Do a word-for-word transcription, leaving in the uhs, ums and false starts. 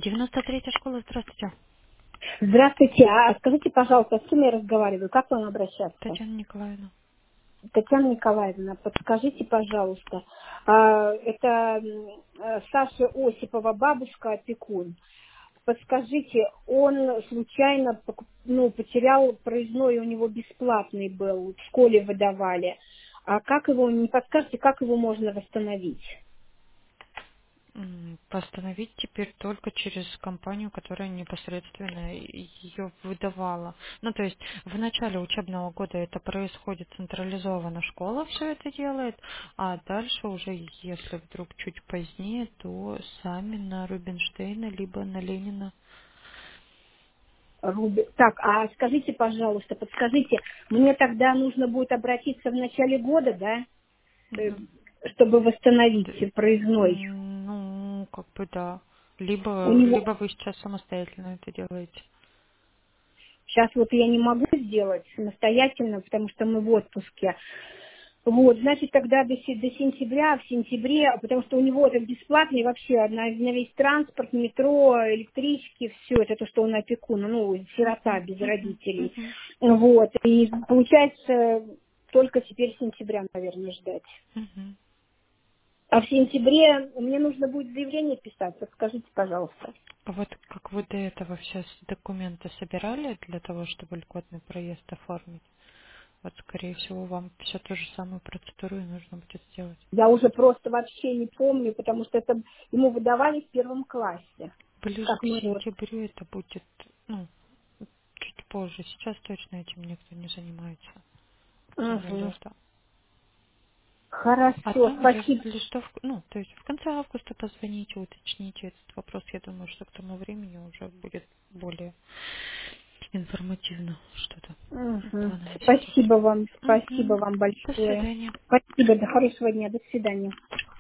девяносто третья школа, здравствуйте. Здравствуйте. А скажите, пожалуйста, с кем я разговариваю? Как вам обращаться? Татьяна Николаевна. Татьяна Николаевна, подскажите, пожалуйста. а, Это м, э, Саша Осипова, бабушка, опекун. Подскажите, он случайно пок- ну, потерял проездной, у него бесплатный был, в школе выдавали. А как его, не подскажете, как его можно восстановить? М, Постановить теперь только через компанию, которая непосредственно ее выдавала. Ну, то есть в начале учебного года это происходит централизованно, школа все это делает, а дальше уже, если вдруг чуть позднее, то сами на Рубинштейна, либо на Ленина. Руби- Так, а скажите, пожалуйста, подскажите, мне тогда нужно будет обратиться в начале года, да? э, Мгм. чтобы восстановить Д- проездной. м, Ну, как бы да. У Либо, него либо вы сейчас самостоятельно это делаете. сейчас вот я не могу сделать самостоятельно, потому что мы в отпуске. Вот, значит, тогда до, се- до сентября, в сентябре, потому что у него это бесплатный вообще на, на весь транспорт, метро, электрички, все это то, что он опекун, ну, сирота Мгм, без мгм, родителей. мгм, Вот, и получается только теперь сентября, наверное, ждать. мгм. А в сентябре мне нужно будет заявление писать, подскажите, пожалуйста. А вот как вы до этого сейчас документы собирали для того, чтобы льготный проезд оформить? Вот, скорее всего, вам все ту же самую процедуру и нужно будет сделать. Я уже просто вообще не помню, потому что это ему выдавали в первом классе. Ближе Как к мы вот. сентябрю это будет, ну, чуть позже. Сейчас точно этим никто не занимается. Уже Мгм. лето. А Хорошо, там, спасибо. если что, в- ну, то есть в конце августа позвоните, уточните этот вопрос. Я думаю, что к тому времени уже будет более информативно что-то в Мгм. плановой Спасибо ситуации. вам, спасибо Мгм. вам До большое. свидания. Спасибо, до хорошего дня, до свидания.